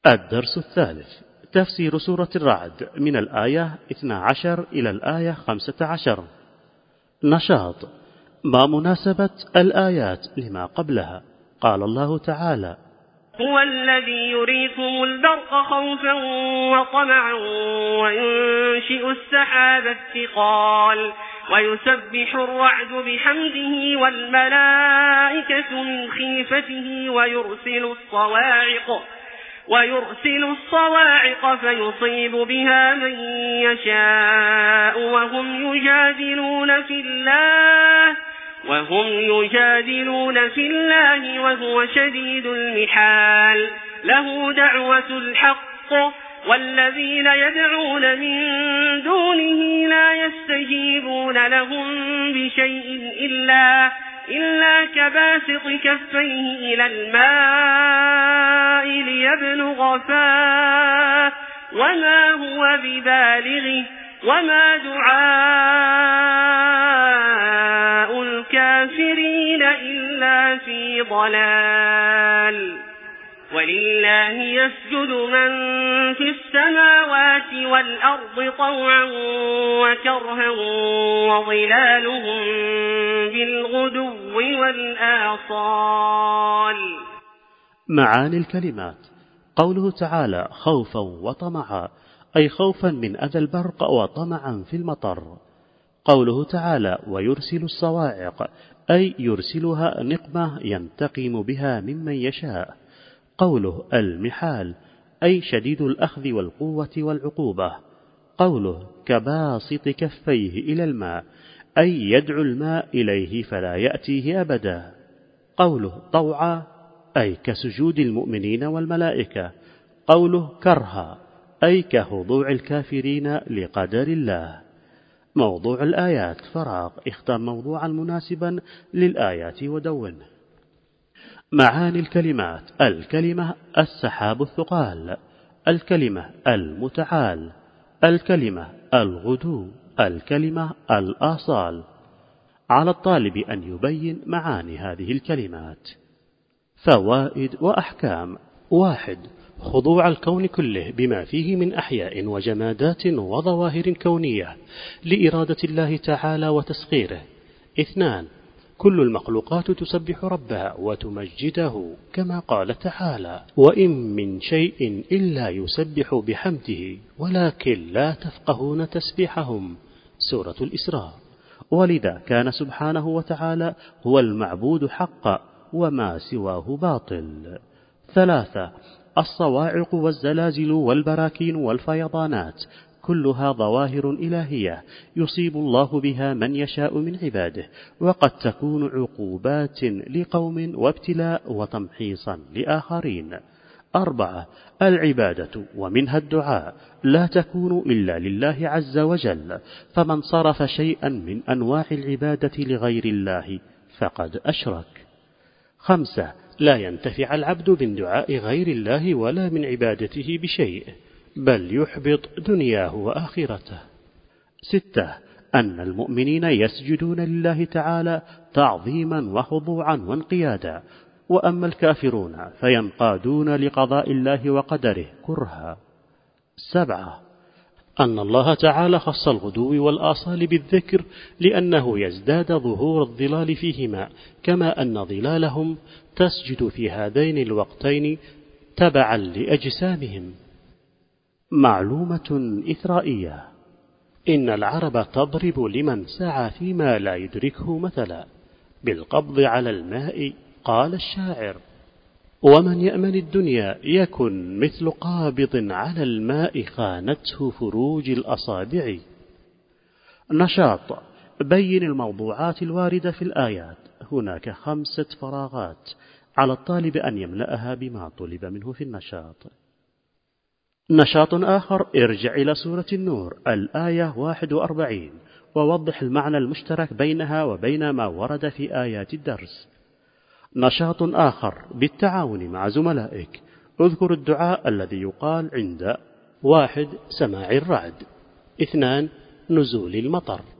الدرس الثالث: تفسير سورة الرعد من الآية 12 إلى الآية 15. نشاط: ما مناسبة الآيات لما قبلها؟ قال الله تعالى: هو الذي يريكم البرق خوفا وطمعا وينشئ السحاب الثقال ويسبح الرعد بحمده والملائكة من خيفته ويرسل الصواعق فيصيب بها من يشاء وهم يجادلون في الله وهو شديد المحال. له دعوة الحق والذين يدعون من دونه لا يستجيبون لهم بشيء إلا كباسط كفيه إلى الماء ليبلغ فاه وما هو ببالغه وما دعاء الكافرين إلا في ضلال. ولله يسجد من في السماوات والأرض طوعا وكرها وظلالهم بالغدو والآصال. معاني الكلمات: قوله تعالى خوفا وطمعا، أي خوفا من أذى البرق وطمعا في المطر. قوله تعالى ويرسل الصواعق، أي يرسلها نقمة ينتقم بها ممن يشاء. قوله المحال، أي شديد الأخذ والقوة والعقوبة. قوله كباسط كفيه إلى الماء، أي يدعو الماء إليه فلا يأتيه أبدا. قوله طوعا، أي كسجود المؤمنين والملائكة. قوله كرها، أي كخضوع الكافرين لقدر الله. موضوع الآيات: فراغ، اختر موضوعا مناسبا للآيات ودونه. معاني الكلمات: الكلمة السحاب الثقال، الكلمة المتعال، الكلمة الغدو، الكلمة الآصال. على الطالب أن يبين معاني هذه الكلمات. فوائد وأحكام: 1. خضوع الكون كله بما فيه من أحياء وجمادات وظواهر كونية لإرادة الله تعالى وتسخيره. 2. كل المخلوقات تسبح ربها وتمجده كما قال تعالى: وإن من شيء إلا يسبح بحمده ولكن لا تفقهون تسبيحهم. سورة الإسراء. ولذا كان سبحانه وتعالى هو المعبود حقا وما سواه باطل. 3. الصواعق والزلازل والبراكين والفيضانات كلها ظواهر إلهية يصيب الله بها من يشاء من عباده، وقد تكون عقوبات لقوم وابتلاء وتمحيصا لآخرين. 4. العبادة ومنها الدعاء لا تكون إلا لله عز وجل، فمن صرف شيئا من أنواع العبادة لغير الله فقد أشرك. 5. لا ينتفع العبد من دعاء غير الله ولا من عبادته بشيء، بل يحبط دنياه وآخرته. 6. أن المؤمنين يسجدون لله تعالى تعظيما وخضوعا وانقيادا، وأما الكافرون فينقادون لقضاء الله وقدره كرها. 7. أن الله تعالى خص الغدو والآصال بالذكر لأنه يزداد ظهور الظلال فيهما، كما أن ظلالهم تسجد في هذين الوقتين تبعا لأجسامهم. معلومة إثرائية: إن العرب تضرب لمن سعى فيما لا يدركه مثلا: بالقبض على الماء قال الشاعر: ومن يأمن الدنيا يكن مثل قابض على الماء خانته فروج الأصابع. نشاط: بين الموضوعات الواردة في الآيات. هناك 5 فراغات على الطالب أن يملأها بما طلب منه في النشاط. نشاط آخر: ارجع إلى سورة النور الآية 41 ووضح المعنى المشترك بينها وبين ما ورد في آيات الدرس. نشاط آخر: بالتعاون مع زملائك. اذكر الدعاء الذي يقال عند 1. سماع الرعد، 2. نزول المطر.